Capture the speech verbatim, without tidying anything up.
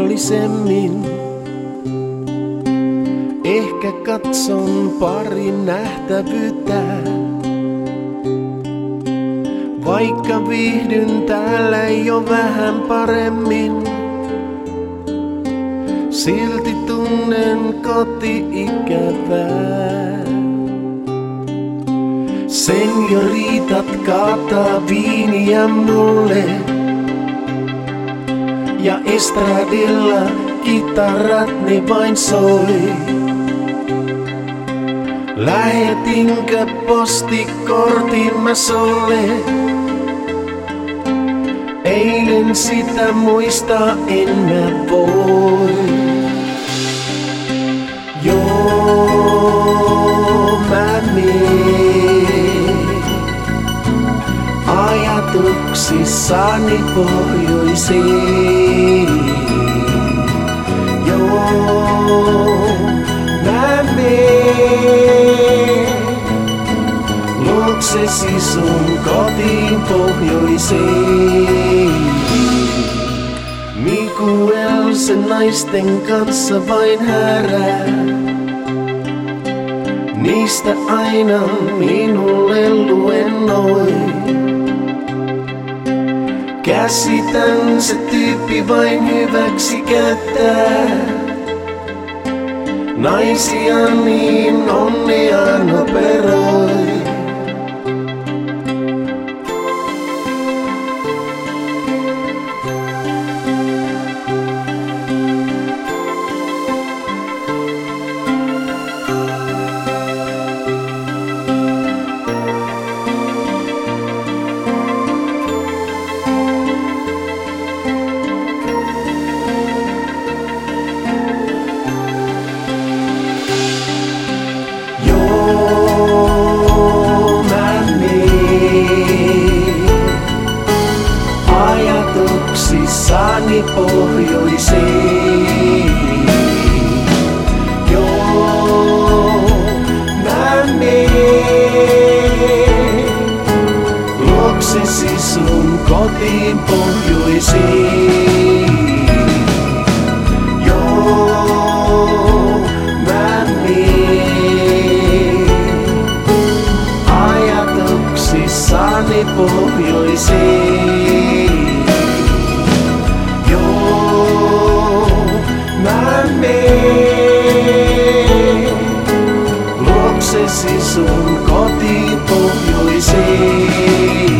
huolisemmin. Ehkä katson pari nähtävyyttä. Vaikka viihdyn täällä jo vähän paremmin, silti tunnen koti-ikävää. Senioritat kaataa viiniä mulle, ja estradilla kitarat ne vain soi. Lähetinkö postikortin mä sulle? Eilen sitä muistaa en mä voi. Joo, mä meen ajatuksissani pohjoiseen. Joo, mä meen luoksesi sun kotiin pohjoiseen. Mikuelsen naisten kanssa vain härää. Niistä aina minulle luennoi. Käsitän se tyyppi vain hyväksi käyttää. Naisia niin onneaan operoi. Ajatuksissani pohjoiseen. Joo, mä meen luoksesi sun kotiin pohjoiseen. Joo, mä meen ajatuksissani pohjoiseen. Luoksesi sun kotiin pohjoiseen.